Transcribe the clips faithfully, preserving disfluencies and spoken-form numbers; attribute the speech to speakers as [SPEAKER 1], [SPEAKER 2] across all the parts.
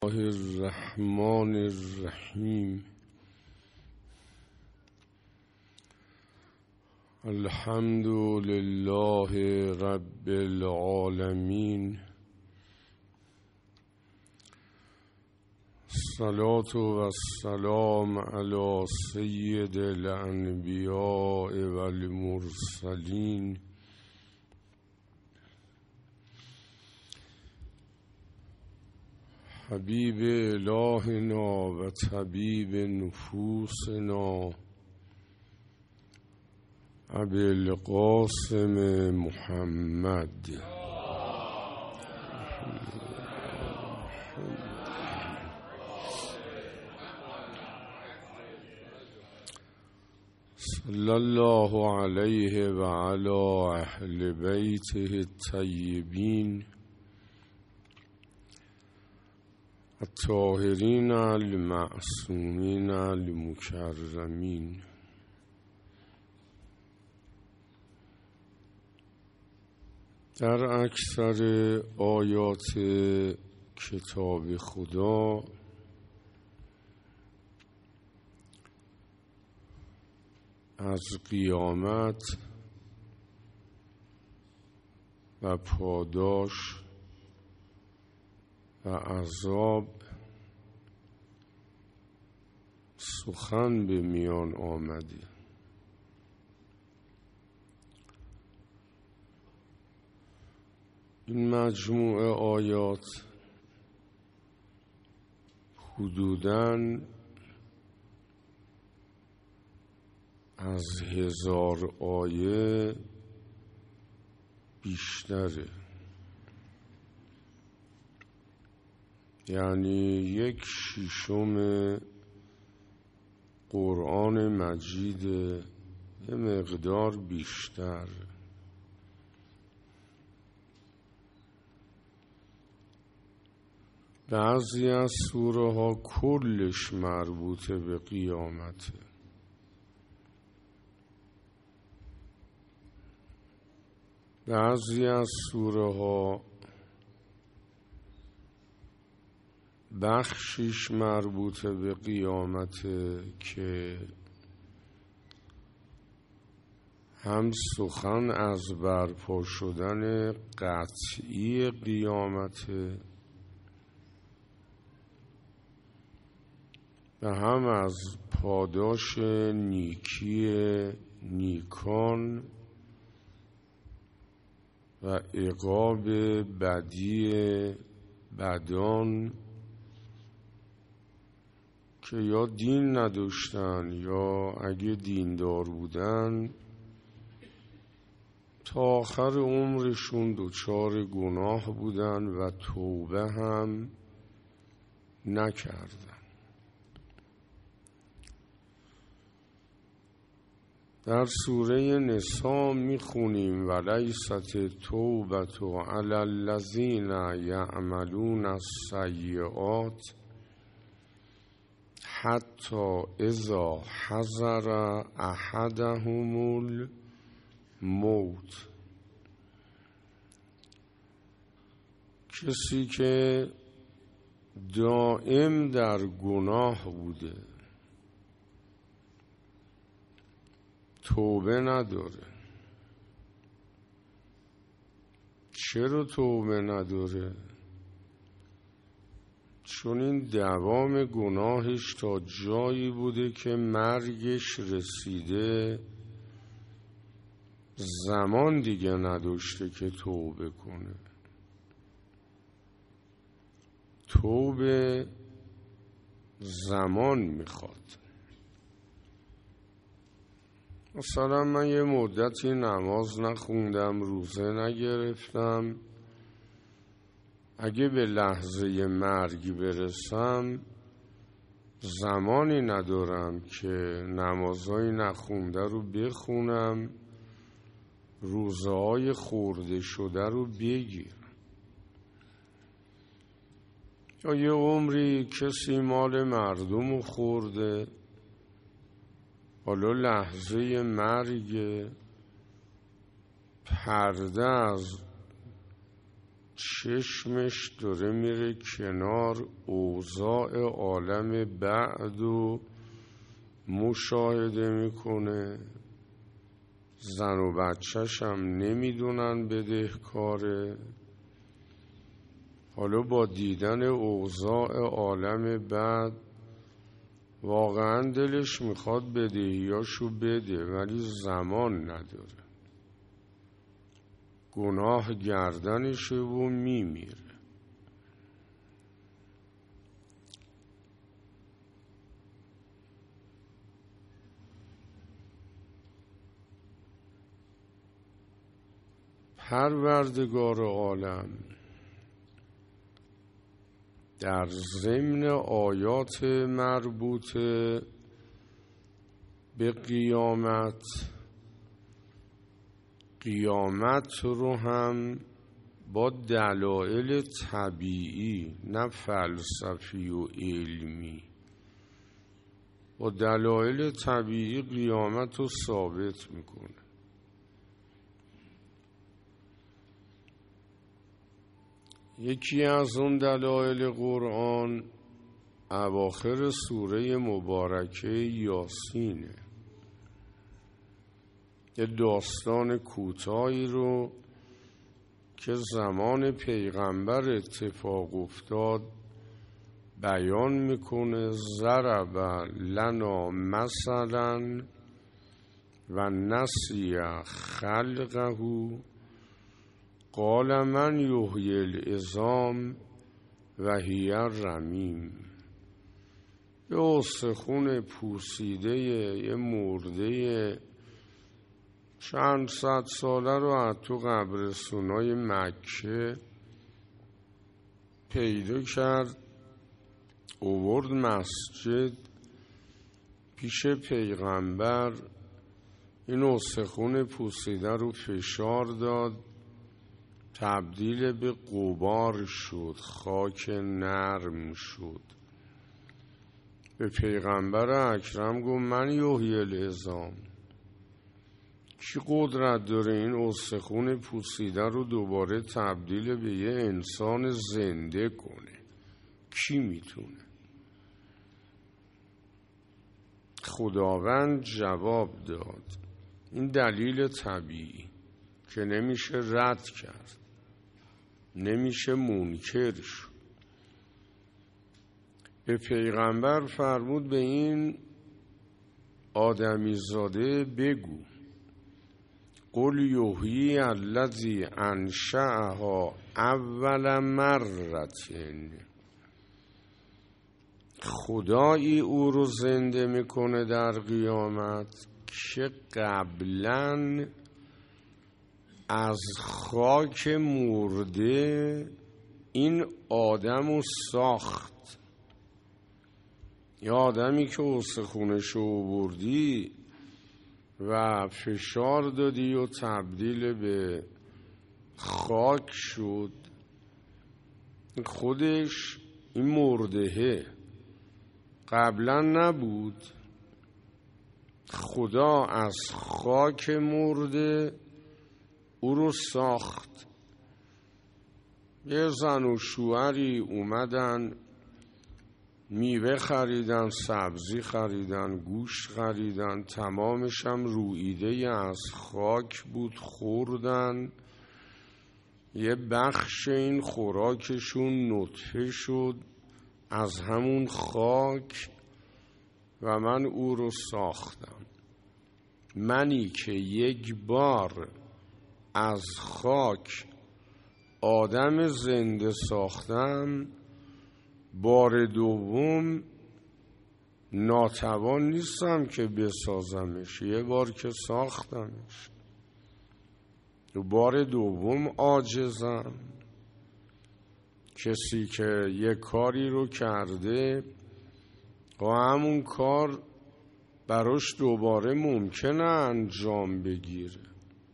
[SPEAKER 1] الله الرحمن الرحیم. الحمد لله رب العالمین. الصلاة والسلام علی سید الانبیاء والمرسلین حبیب الهنا و طبیب نفوسنا ابی القاسم محمد. صلی الله علیه و علی اهل بیته الطیبین الطاهرین المعصومین المکرمین. در اکثر آیات کتاب خدا از قیامت و پاداش و عذاب سخن به میان آمده. این مجموعه آیات حدوداً از هزار آیه بیشتره، یعنی یک شیشم قرآن مجید، یه مقدار بیشتر. بعضی از سوره ها کلش مربوط به قیامته، بعضی از سوره ها بخشش مربوط به قیامته که هم سخن از برپا شدن قطعی قیامته و هم از پاداش نیکی نیکان و عقاب بدی بدان که یا دین نداشتن یا اگه دیندار بودن تا آخر عمرشون دچار گناه بودن و توبه هم نکردن. در سوره نساء میخونیم ولیست توبة علی الذین یعملون السیئات حتی اذا حضر احدهم الموت. کسی که دائم در گناه بوده، توبه نداره. چرا توبه نداره؟ چون این دوام گناهش تا جایی بوده که مرگش رسیده، زمان دیگه نداشته که توبه کنه. توبه زمان میخواد. مثلا من یه مدتی نماز نخوندم، روزه نگرفتم، اگه به لحظه مرگ برسم زمانی ندارم که نمازهای نخونده رو بخونم، روزه های خورده شده رو بگیرم. یا یه عمری کسی مال مردم رو خورده، حالا لحظه مرگ، پرده از چشمش داره میره کنار، اوضاع عالم بعد و مشاهده میکنه. زن و بچهش هم نمیدونن بدهکاره. حالا با دیدن اوضاع عالم بعد واقعا دلش میخواد بدهیاشو بده، ولی زمان نداره. گناه گردنشه و میمیره. پروردگار عالم در ضمن آیات مربوط به قیامت، قیامت رو هم با دلایل طبیعی، نه فلسفی و علمی، با دلایل طبیعی قیامت رو ثابت میکنه. یکی از اون دلایل قرآن اواخر سوره مبارکه یاسینه. یه داستان کوتاهی رو که زمان پیغمبر اتفاق افتاد بیان میکنه. ضرب لنا مثلا و نسی خلقه قال من یحیی العظام و هی رمیم. یه استخون پوسیده یه مرده چند صد ساله رو از تو قبرستونای مکه پیدا کرد، آورد مسجد پیش پیغمبر. این استخون پوسیده رو فشار داد، تبدیل به غبار شد، خاک نرم شد. به پیغمبر اکرم گفت من یحیی العظام. کی قدرت داره این استخون پوسیده رو دوباره تبدیل به یه انسان زنده کنه؟ کی میتونه؟ خداوند جواب داد این دلیل طبیعی که نمیشه رد کرد، نمیشه منکر شد. به پیغمبر فرمود به این آدمیزاده بگو قل یحیی الذی انشأها اول مرة، خدایی او رو زنده میکنه در قیامت که قبلاً از خاک مرده این آدم رو ساخت. یا آدمی که استخونش رو آوردی و فشار دادی و تبدیل به خاک شد، خودش این مردهه قبلا نبود. خدا از خاک مرده او رو ساخت. یه زن و شوهری اومدن میوه خریدن، سبزی خریدن، گوشت خریدن، تمامش هم روییده از خاک بود، خوردن. یه بخش این خوراکشون نطفه شد از همون خاک و من او رو ساختم. منی که یک بار از خاک آدم زنده ساختم، بار دوم ناتوان نیستم که بسازمش. یه بار که ساختمش، بار دوم عاجزم. کسی که یه کاری رو کرده و همون کار براش دوباره ممکنه انجام بگیره.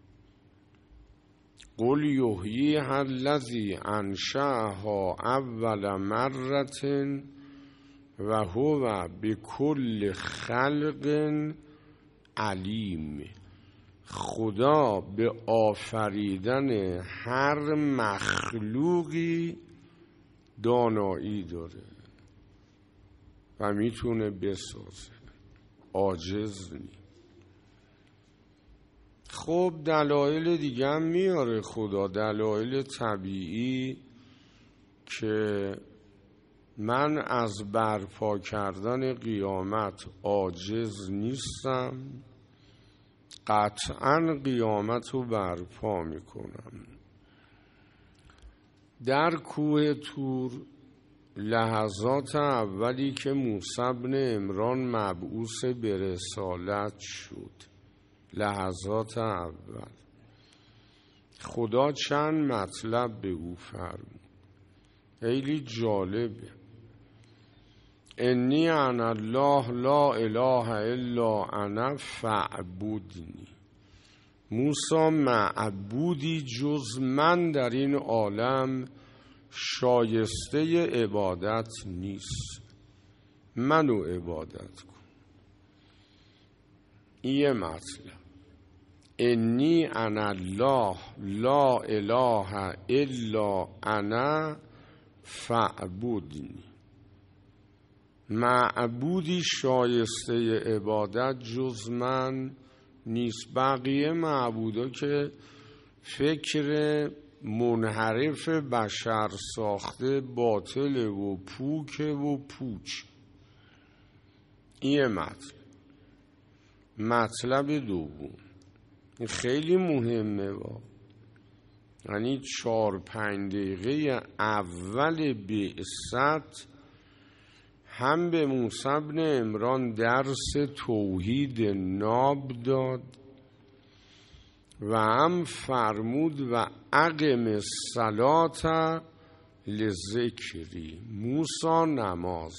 [SPEAKER 1] قل یحیی الذی انشأها اول مرة و هو بكل خلق علیم. خدا به آفریدن هر مخلوقی دانایی داره و میتونه بسازه، عاجز نی. خب دلایل دیگه هم میاره خدا، دلایل طبیعی که من از برپا کردن قیامت عاجز نیستم، قطعاً قیامت رو برپا میکنم. در کوه طور لحظات اولی که موسی بن عمران مبعوث به رسالت شد، لحظات اول خدا چند مطلب به او فرمود، خیلی جالبه. انی انا الله لا اله الا انا فاعبدنی. موسی معبودی جز من در این عالم شایسته عبادت نیست، منو عبادت کن. این یه مطلب. انی انا الله لا اله الا انا فاعبدنی. معبودی شایسته عبادت جز من نیست. بقیه معبودا که فکر منحرف بشر ساخته باطل و پوک و پوچ. این مطلب. مطلب دوم این خیلی مهمه با یعنی چار پنج دقیقه اول بعثت هم به موسی بن عمران درس توحید ناب داد و هم فرمود و اقم الصلاة لذکری. موسی نماز.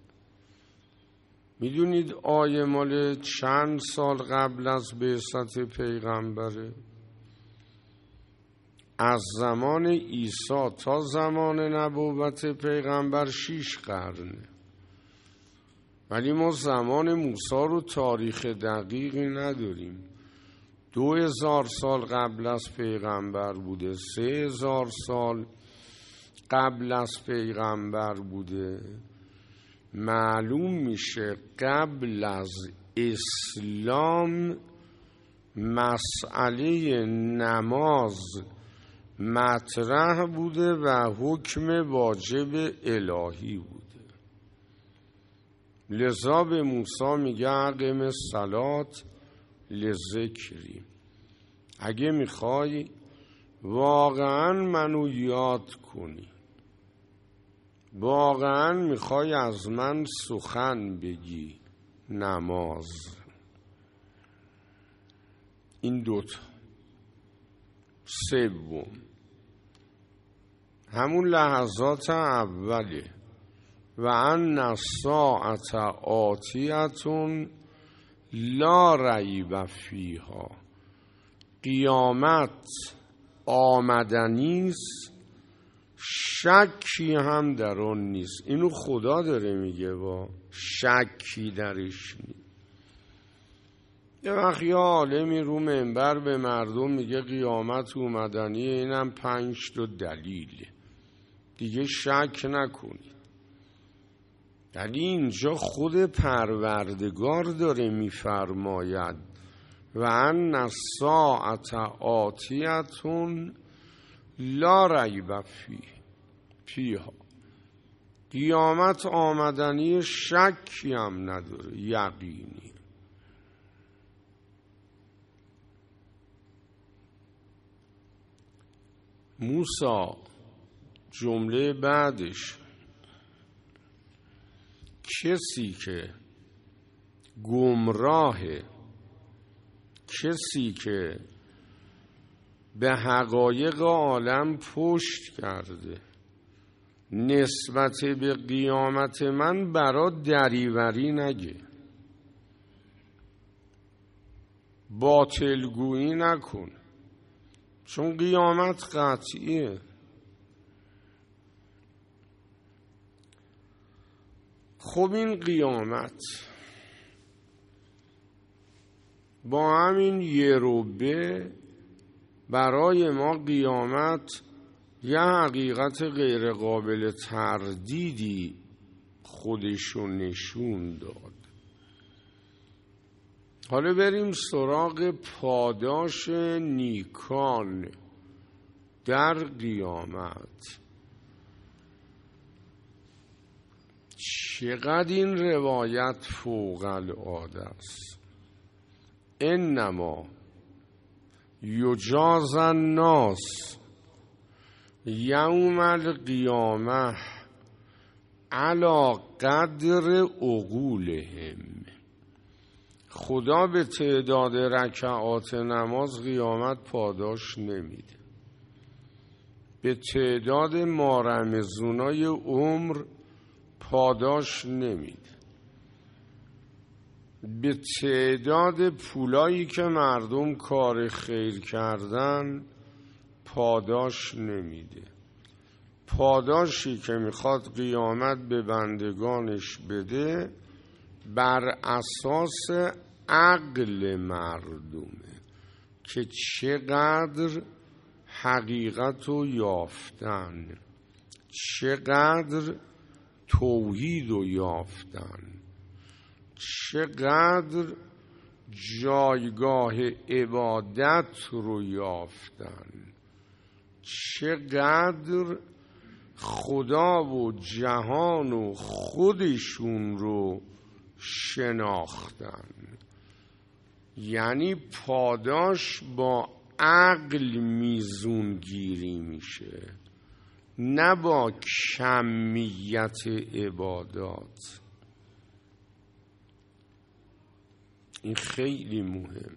[SPEAKER 1] میدونید آیه مال چند سال قبل از بعثت پیغمبره؟ از زمان عیسی تا زمان نبوت پیغمبر شیش قرنه، ولی ما زمان موسی رو تاریخ دقیقی نداریم. دو هزار سال قبل از پیغمبر بوده، سه هزار سال قبل از پیغمبر بوده. معلوم میشه قبل از اسلام مسئله نماز مطرح بوده و حکم واجب الهی بوده. لذا به موسی میگه اقم الصلاة لذکری. اگه میخوای واقعا منو یاد کنی، واقعا میخوای از من سخن بگی، نماز. این دوتا. سوم همون لحظات اوله و ان الساعة آتیة لا ریب فیها. قیامت آمدنیست، شکی هم در آن نیست. اینو خدا داره میگه، با شکی درش نیست. یه وقت یه عالمی رو منبر به مردم میگه قیامت اومدنیه، اینم پنج تا دلیله، دیگه شک نکنید. یعنی اینجا خود پروردگار داره میفرماید و ان الساعة آتیة لا ریب فیها. قیامت آمدنی، شکی هم نداره، یقینی. موسی جمله بعدش کسی که گمراهه، کسی که به حقایق عالم پشت کرده، نسبت به قیامت من برا دریوری نگه، باطلگویی نکن، چون قیامت قطعیه. خب این قیامت با همین یه روبه برای ما قیامت یه حقیقت غیر قابل تردیدی خودشو نشون داد. حالا بریم سراغ پاداش نیکان در قیامت. چقدر این روایت فوق العاده است. انما یجاز الناس یوم القیامه علی قدر عقولهم. خدا به تعداد رکعات نماز قیامت پاداش نمیده، به تعداد مارمزونای عمر پاداش نمیده، به تعداد پولایی که مردم کار خیر کردن پاداش نمیده. پاداشی که میخواد قیامت به بندگانش بده بر اساس عقل مردمه که چقدر حقیقت رو یافتن، چقدر توحید رو یافتن، چقدر جایگاه عبادت رو یافتن، چقدر خدا و جهان و خودشون رو شناختن. یعنی پاداش با عقل میزون گیری میشه، نه با کمیت عبادات. این خیلی مهم.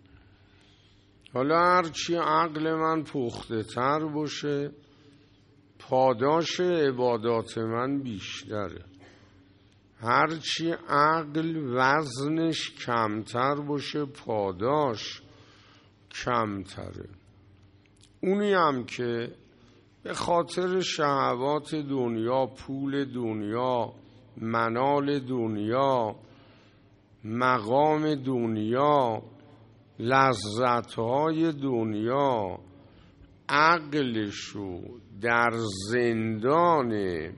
[SPEAKER 1] حالا هرچی عقل من پخته تر باشه پاداش عبادات من بیشتره، هرچی عقل وزنش کمتر باشه پاداش کمتره. اونی هم که به خاطر شهوات دنیا، پول دنیا، منال دنیا، مقام دنیا، لذتهای دنیا عقلشو در زندان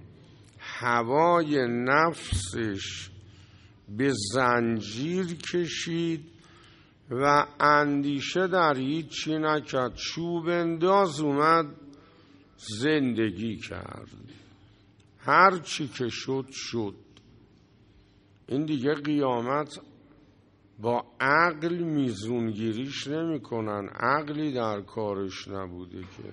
[SPEAKER 1] هوای نفسش به زنجیر کشید و اندیشه در هیچی نکرد، چوب انداز اومد زندگی کرد، هر چی که شد شد. این دیگه قیامت با عقل میزونگیریش نمی کنن، عقلی در کارش نبوده، که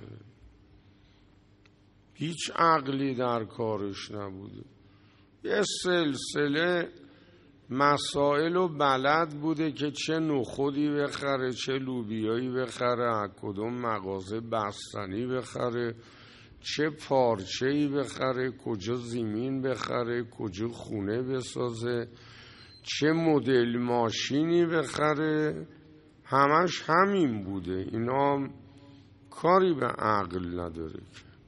[SPEAKER 1] هیچ عقلی در کارش نبوده. یه سلسله مسائل و بلد بوده که چه نخودی بخره، چه لوبیایی بخره، از کدوم مغازه بستنی بخره، چه پارچه‌ای بخره، کجا زمین بخره، کجا خونه بسازه، چه مدل ماشینی بخره. همش همین بوده. اینا کاری به عقل نداره،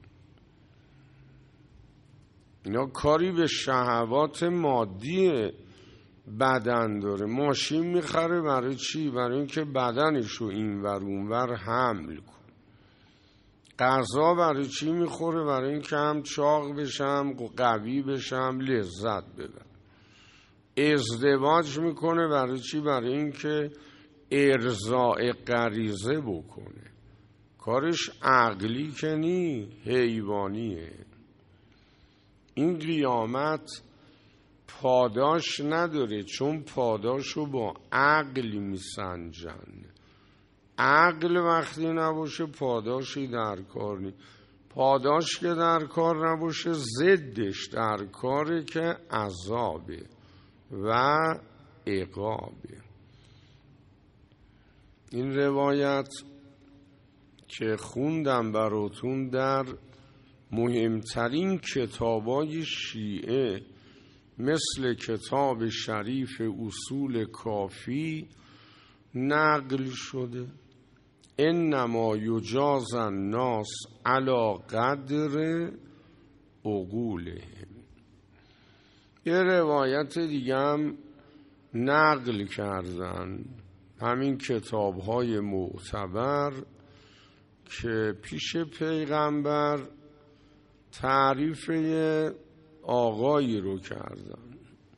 [SPEAKER 1] اینا کاری به شهوات مادی بدن داره. ماشین میخره برای چی؟ برای اینکه بدنشو اینور اونور حمل کن. غذا برای چی میخوره؟ برای اینکه هم چاق بشم، قوی بشم، لذت ببرم. ازدواج میکنه برای چی؟ برای اینکه ارضاء غریزه بکنه. کارش عقلی که نی، حیوانیه. این قیامت پاداش نداره، چون پاداشو با عقل میسنجن. عقل وقتی نباشه پاداشی در کار نی. پاداش که در کار نباشه ضدش در کاره که عذابه و عقابه. این روایت که خوندم براتون در مهمترین کتابای شیعه مثل کتاب شریف اصول کافی نقل شده. انما یجاز الناس علی قدر عقولهم. یه روایت دیگه هم نقل کردن، همین کتاب‌های معتبر که پیش پیغمبر تعریف آقایی رو کردن،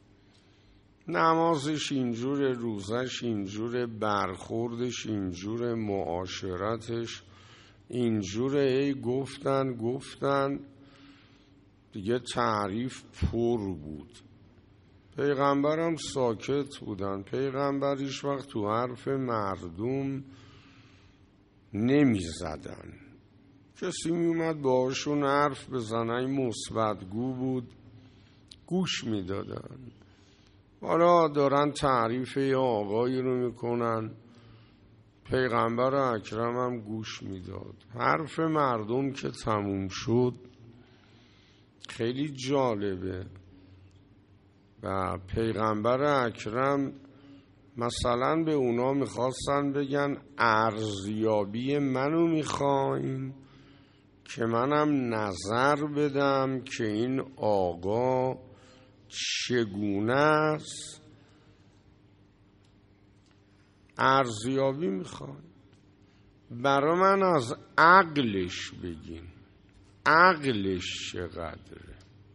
[SPEAKER 1] نمازش اینجور، روزش اینجور، برخوردش اینجور، معاشرتش اینجوره. ای گفتن گفتن دیگه تعریف پر بود. پیغمبرم ساکت بودن. پیغمبر هیچ وقت تو حرف مردم نمی زدن. کسی می اومد باهاشون حرف بزنه، این مثبت‌گو بود، گوش می دادن. حالا دارن تعریف یه آقایی رو میکنن، پیغمبر اکرم هم گوش میداد. حرف مردم که تموم شد خیلی جالبه و پیغمبر اکرم مثلا به اونا میخواستن بگن ارزیابی منو میخواین که منم نظر بدم که این آقا چگونه است. ارزیابی میخوان، برا من از عقلش بگین، عقلش چقدره،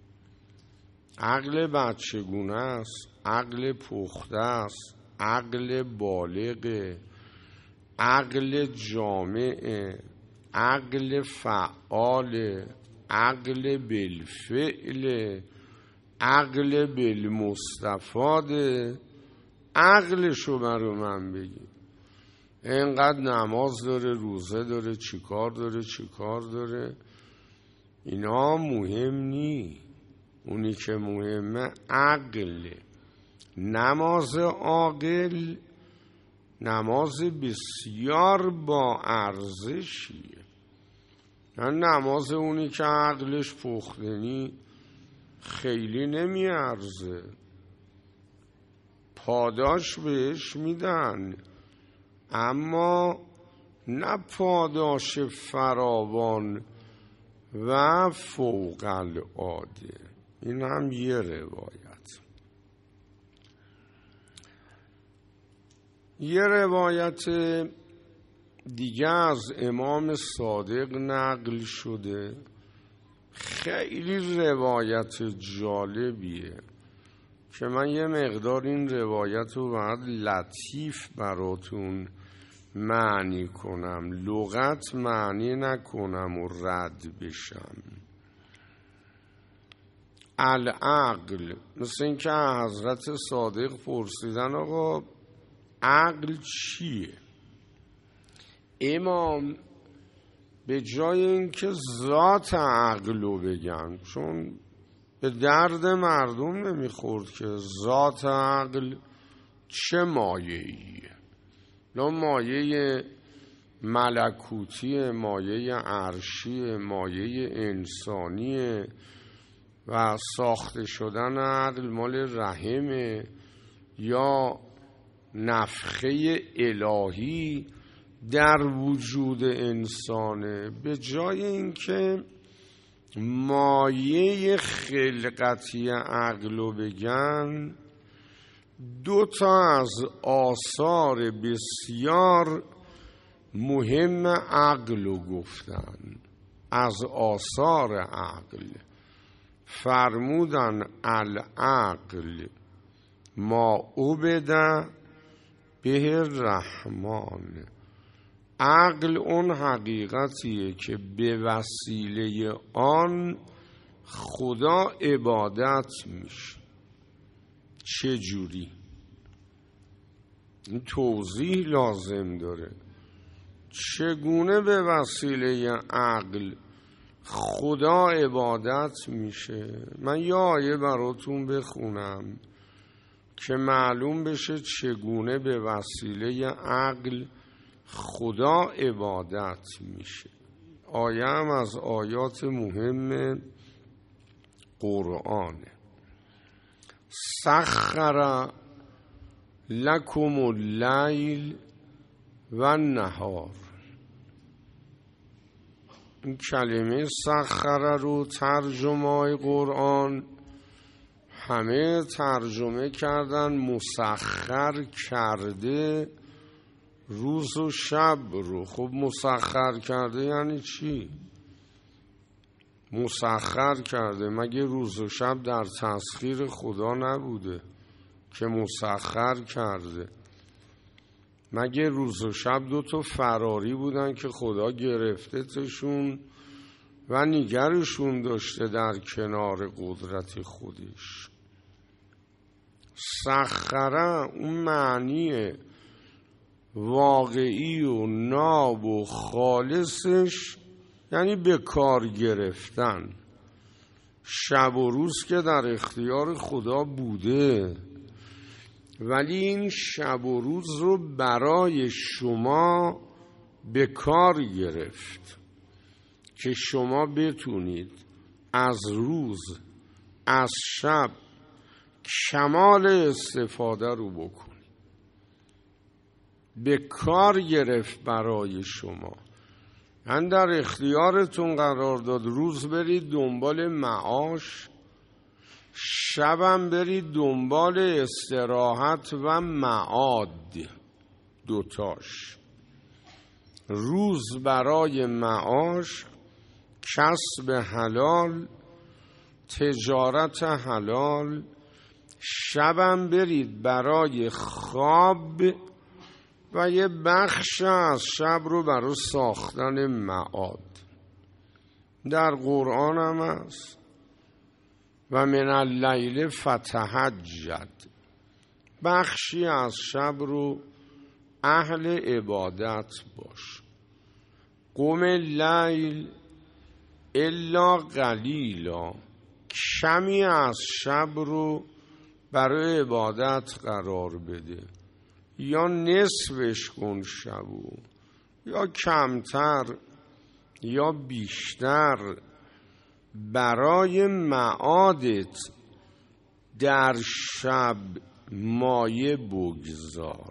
[SPEAKER 1] عقل بچگونه است، عقل پخته است، عقل بالغه، عقل جامعه، عقل فعاله، عقل بالفعله، عقل بالمستفاده. عقلشو برو من بگی. اینقدر نماز داره، روزه داره، چیکار داره چیکار داره، اینا مهم نی. اونی که مهمه عقله. نماز عاقل نماز بسیار با ارزشیه. نماز اونی که عقلش پختنی خیلی نمی ارزه، پاداش بهش میدن اما نه پاداش فراوان و فوق العاده. این هم یه روایت. یه روایت دیگه از امام صادق نقل شده، خیلی روایت جالبیه که من یه مقدار این روایت رو باید لطیف براتون معنی کنم، لغت معنی نکنم و رد بشم. العقل، مثل این که حضرت صادق پرسیدن آقا عقل چیه؟ امام به جای اینکه ذات عقل رو بگن، چون به درد مردم نمیخورد که ذات عقل چه مایه‌ایه، نه مایه ملکوتی، مایه عرشی، مایه انسانی و ساخته شدن عقل مال رحمه یا نفخه الهی در وجود انسانه. به جای اینکه مایه خلقتی عقل رو بگن، دو تا از آثار بسیار مهم عقل رو گفتن. از آثار عقل فرمودن العقل ما عبد به الرحمن. عقل اون حقیقتیه که به وسیله آن خدا عبادت میشه. چه جوری؟ این توضیح لازم داره. چگونه به وسیله عقل خدا عبادت میشه؟ من یه آیه براتون بخونم که معلوم بشه چگونه به وسیله عقل خدا عبادت میشه. آیه هم از آیات مهم قرآنه. سخر لکم اللیل و النهار. این کلمه سخر رو ترجمه قرآن همه ترجمه کردن مسخر کرده روز و شب رو. خب مسخر کرده یعنی چی؟ مسخر کرده، مگه روز و شب در تسخیر خدا نبوده که مسخر کرده؟ مگه روز و شب دو تا فراری بودن که خدا گرفته تشون و نگرشون داشته در کنار قدرت خودش؟ سخره اون معنی واقعی و ناب و خالصش یعنی به کار گرفتن. شب و روز که در اختیار خدا بوده، ولی این شب و روز رو برای شما به کار گرفت که شما بتونید از روز از شب کمال استفاده رو بکنید. به کار گرفت برای شما، من در اختیارتون قرار داد. روز برید دنبال معاش، شبم برید دنبال استراحت و معاد، دوتاش. روز برای معاش، کسب حلال، تجارت حلال. شبم برید برای خواب و یه بخش از شب رو برای ساختن معاد. در قرآن هم هست و من اللیل فتهجد، بخشی از شب رو اهل عبادت باش. قم اللیل الا قلیلا، کمی از شب رو برای عبادت قرار بده، یا نصفش کن شبو، یا کمتر یا بیشتر. برای معادت در شب مایه بگذار.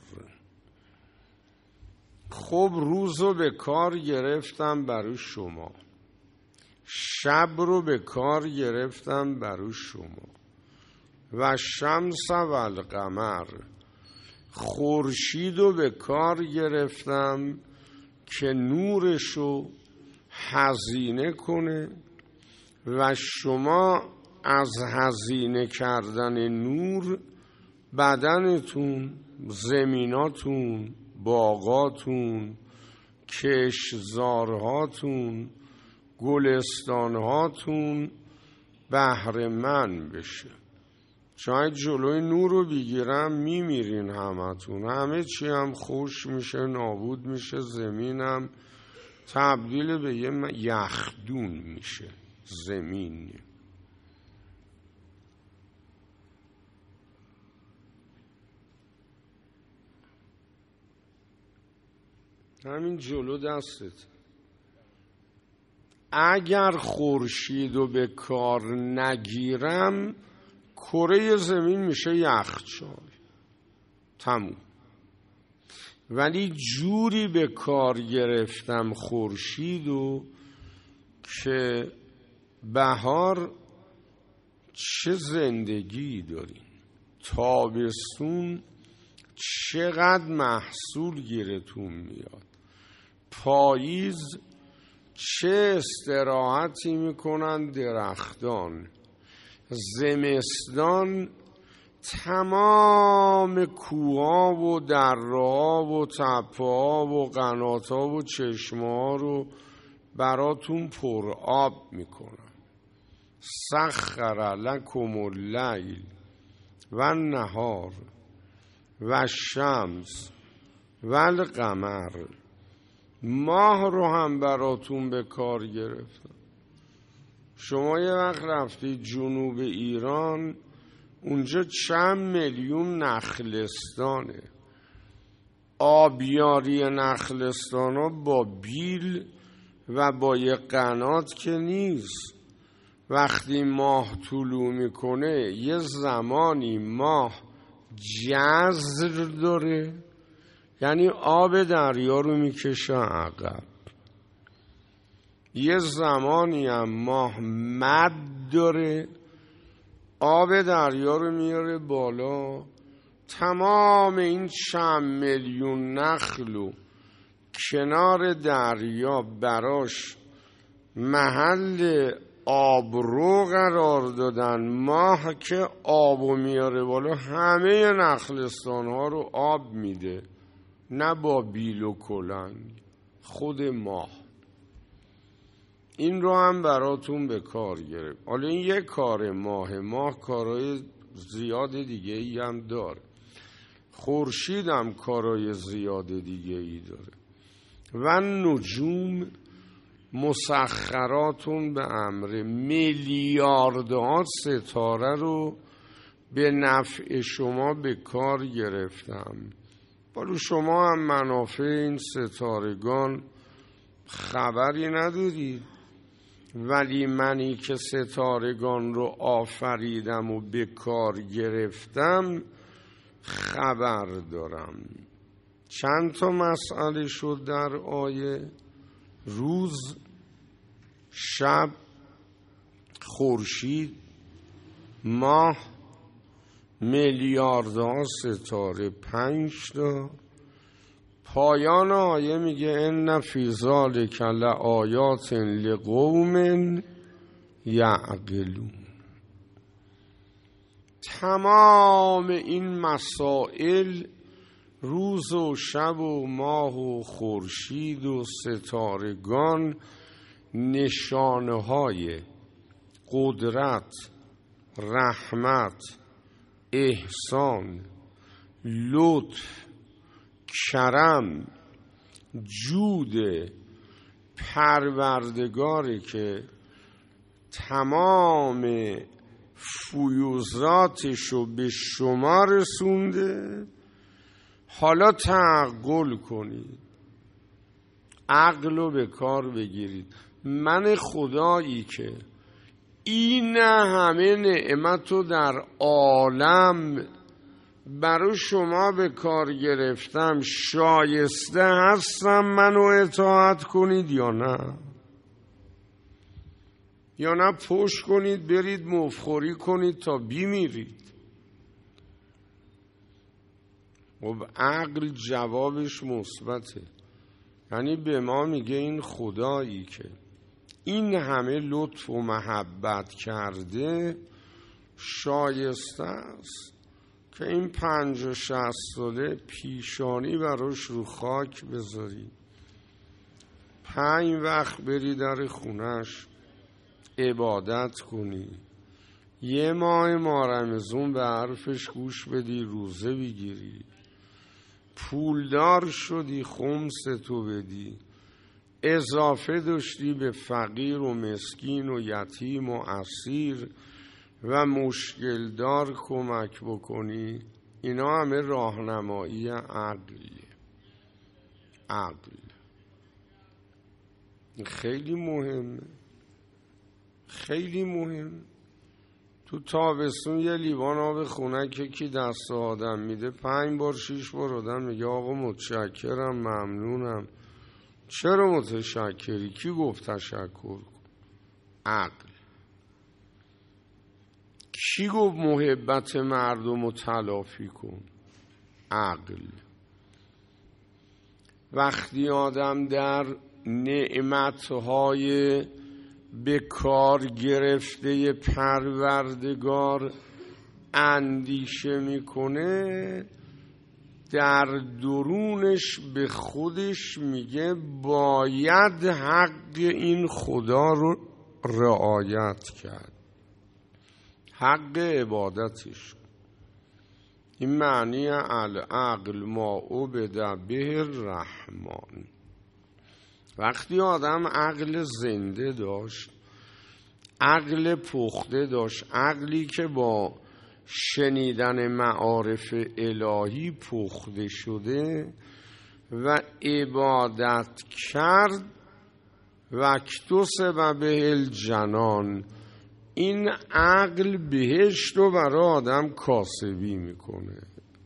[SPEAKER 1] خب روزو به کار گرفتم برای شما، شب رو به کار گرفتم برای شما. و شمس و القمر، خورشید رو به کار گرفتم که نورشو هزینه کنه و شما از هزینه کردن نور بدنتون، زمیناتون، باغاتون، کشتزارهاتون، گلستانهاتون بهره مند بشه. شاید جلوی نور رو بگیرم میمیرین همتون، همه چی هم خوش میشه، نابود میشه، زمینم تبدیل به یه یخدون میشه. زمین همین جلو دستت. اگر خورشید رو به کار نگیرم کره زمین میشه یخچال، تموم. ولی جوری به کار گرفتم خورشیدو که بهار چه زندگی داریم، تابستون چقدر محصول گیرتون میاد، پاییز چه استراحتی میکنن درختان، زمستان تمام کوها و دره‌ها و تپه‌ها و قنات‌ها و چشمه‌ها رو براتون پر آب میکنن. سخر لکم اللیل و النهار و الشمس و القمر، ماه رو هم براتون به کار گرفتن. شما یه وقت رفتید جنوب ایران، اونجا چند میلیون نخلستانه. آبیاری نخلستان ها با بیل و با یه قنات که نیست. وقتی ماه طلوع میکنه یه زمانی ماه جزر داره، یعنی آب دریا رو میکشه عقب. یه زمانی هم ماه مد داره، آب دریا رو میاره بالا تمام این چند میلیون نخل و کنار دریا براش محل آبرو قرار دادن. ماه که آبو میاره بالا همه نخلستان ها رو آب میده، نه با بیل و کلنگ، خود ماه. این رو هم براتون به کار گرفت. حالا این یک کار ماه، ماه کارهای زیاد دیگه ای هم داره، خورشید هم کارهای زیاد دیگه ای داره. و نجوم مسخراتون به امر، میلیاردها ستاره رو به نفع شما به کار گرفتم. ولی شما هم منافع این ستارگان خبری ندارید، ولی منی که ستارگان رو آفریدم و به کار گرفتم خبر دارم. چند تا مسئله شد در آیه: روز، شب، خورشید، ماه، میلیاردها ستاره، پنج تا. پایان آیه میگه ان فی ذلک لآیات لقوم یعقلون. تمام این مسائل، روز و شب و ماه و خورشید و ستارگان، نشانه های قدرت، رحمت، احسان، لطف، کرم، جود پروردگاری که تمام فیوزاتشو به شما رسونده. حالا تعقل کنید، عقل رو به کار بگیرید. من خدایی که این همه نعمت رو در عالم برای شما به کار گرفتم، شایسته هستم منو اطاعت کنید یا نه؟ یا نه پشت کنید برید مفخوری کنید تا بیمیرید؟ خب عقل جوابش مثبته، یعنی به ما میگه این خدایی که این همه لطف و محبت کرده شایسته است که این پنج و شصت ساله پیشانی براش رو خاک بذاری، پنج وقت بری در خونش عبادت کنی، یه ماه ماه رمضان به حرفش گوش بدی، روزه بگیری، پولدار شدی خمس تو بدی، اضافه داشتی به فقیر و مسکین و یتیم و اسیر و مشکل دار کمک بکنی. اینا همه راهنمایی عقلیه. عقل خیلی مهمه، خیلی مهم. تو تابستون یه لیوان آب خنک کی دست آدم میده، پنج بار شیش بار آدم میگه آقا متشکرم، ممنونم. چرا متشکری؟ کی گفت تشکر کن؟ عقل. کی گفت محبت مردم رو تلافی کن؟ عقل. وقتی آدم در نعمتهای به کار گرفته پروردگار اندیشه میکنه، در درونش به خودش میگه باید حق این خدا رو رعایت کرد، حق عبادتش. این معنی العقل ما عبد به الرحمن. وقتی آدم عقل زنده داشت، عقل پخته داشت، عقلی که با شنیدن معارف الهی پخته شده و عبادت کرد، وکتسب به الجنان، این عقل بهشت رو برای آدم کاسبی میکنه.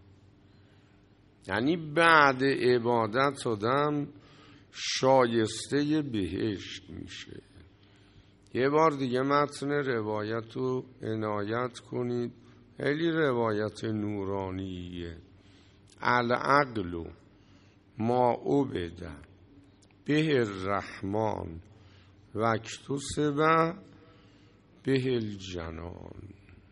[SPEAKER 1] یعنی بعد عبادت آدم شایسته بهشت میشه. یه بار دیگه متن روایت رو عنایت کنید. خیلی روایت نورانیه. العقل ما عبد به الرحمن و اکتسب به الجنان.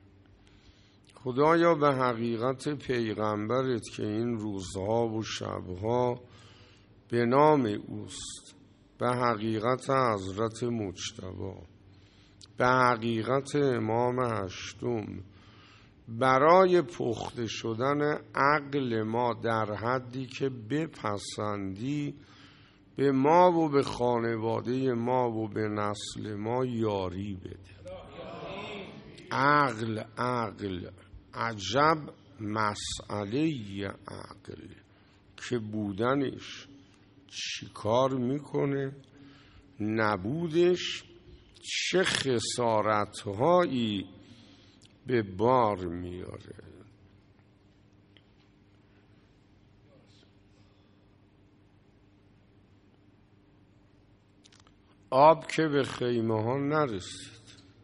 [SPEAKER 1] خدایا به حقیقت پیغمبرت که این روزها و شبها به نام اوست، به حقیقت حضرت مجتبی، به حقیقت امام هشتم، برای پخته شدن عقل ما در حدی که بپسندی به ما و به خانواده ما و به نسل ما یاری بده. عقل عقل عجب مسئله عقل که بودنش چی کار میکنه، نبودش چه خسارتهایی به بار میاره. آب که به خیمه ها نرسید،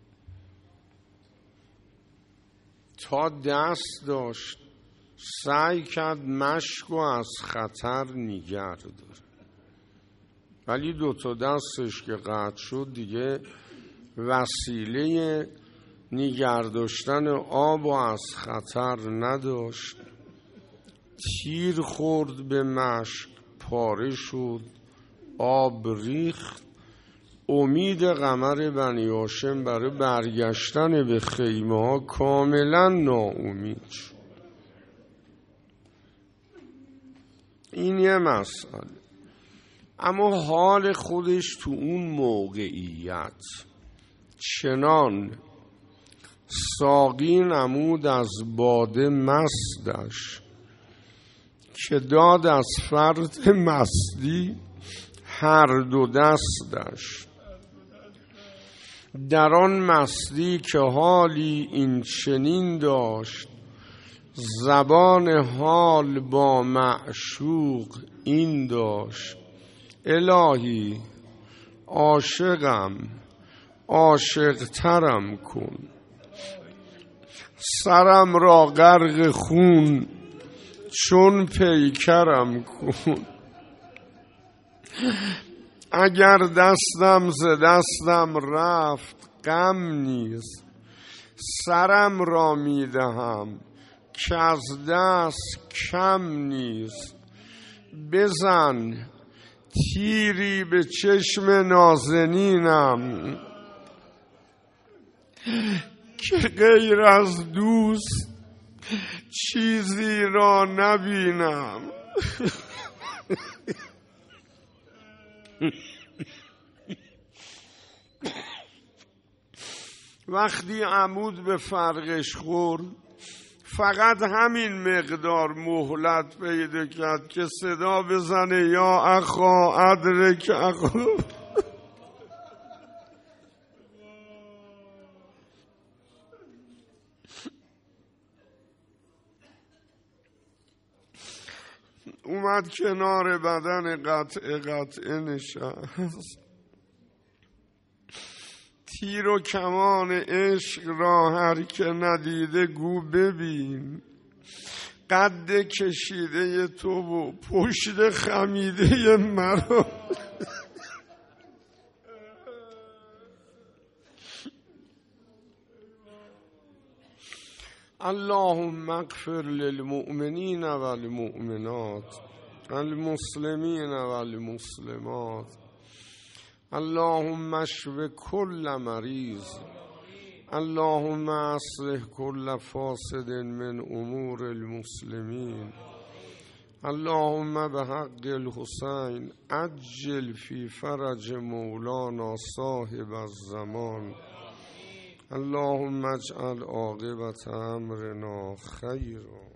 [SPEAKER 1] تا دست داشت سعی کرد مشک و از خطر نگه داره، ولی دو تا دستش که قطع شد دیگه وسیله نگه داشتن آب و از خطر نداشت. تیر خورد به مشک، پاره شد، آب ریخت. امید قمر بنی هاشم برای برگشتن به خیمه ها کاملا ناامید شد. این یه مسئله. اما حال خودش تو اون موقعیت چنان ساقی نمود از باده مستش که داد از فرط مستی هر دو دستش. در آن مستی که حالی این چنین داشت، زبان حال با معشوق این داشت. الهی عاشقم عاشق ترم کن، سرم را غرق خون چون پیکرم کن. اگر دستم ز دستم رفت غم نیست، سرم را میدهم که از دست کم نیست. بزن تیری به چشم نازنینم که غیر از دوست چیزی را نبینم. وقتی عمود به فرقش خورد فقط همین مقدار مهلت پیدا کرد که صدا بزنه یا اخا ادرک اخا. اومد کنار بدن قطع قطع نشست. تیر و کمان عشق را هر که ندیده گو ببین. قد کشیده تو و پشت خمیده مرا. اللهم اغفر للمؤمنین والمؤمنات المسلمین والمسلمات. اللهم اشف كل مریض. اللهم اصلح كل فاسد من امور المسلمین. اللهم بحق الحسین عجل فی فرج مولانا صاحب الزمان. اللهم اجعل عاقبت امرنا خیرا.